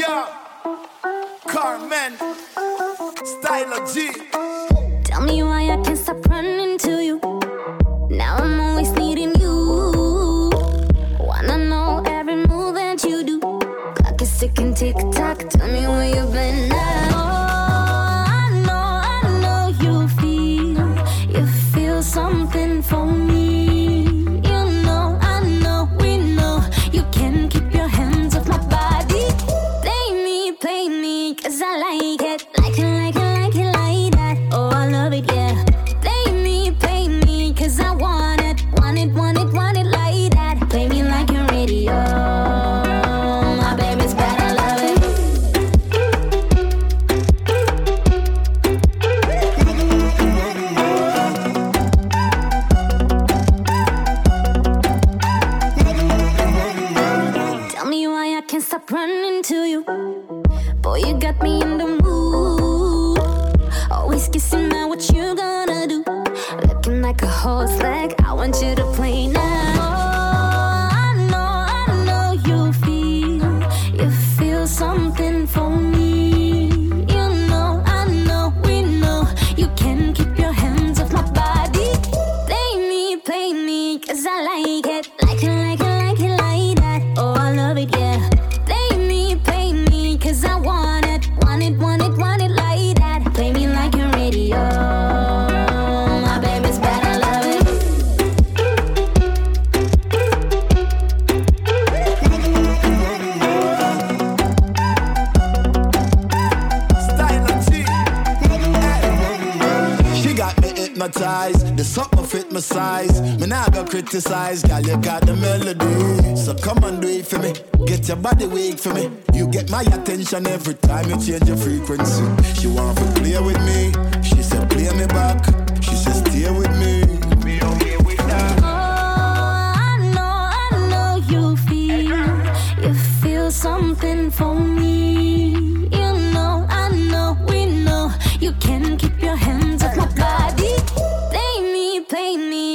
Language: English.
Yeah, Carmen, Style of G. Tell me why I can't stop running to you. Now I'm always needing you. Wanna know every move that you do. Clock is ticking, tick tock. Tell me where you've been now. I know you feel something for me. You know, I know, we know. You can keep your hands off my body. Play me, 'cause I like it. Like that. Oh, I love it, yeah. Play me, 'cause I want it like that. Play me like a radio. My baby's bad, I love it. Tell me why I can't stop running to you. Boy, you got me in the mood. Always kissing, now what you gonna do? Looking like a horse leg, I want you to play now. I know you feel something for me. You know, I know, we know. You can keep your hands off my body. Play me, 'cause I like it. Like that. Oh, I love it, yeah. Play me, 'cause I want it like that. Play me like a radio. My baby's bad, I love it. Style of G. She got me hypnotized. The something fit my size. Me nah go criticize, girl, you got the melody. So come and do it for me. Get your body weak for me. You get my attention every time you change your frequency. She want to play with me. She said play me back. She said stay with me. Me okay with that. Oh, I know you feel something for me. You know, I know, we know. You can keep your hands off my body. Play me,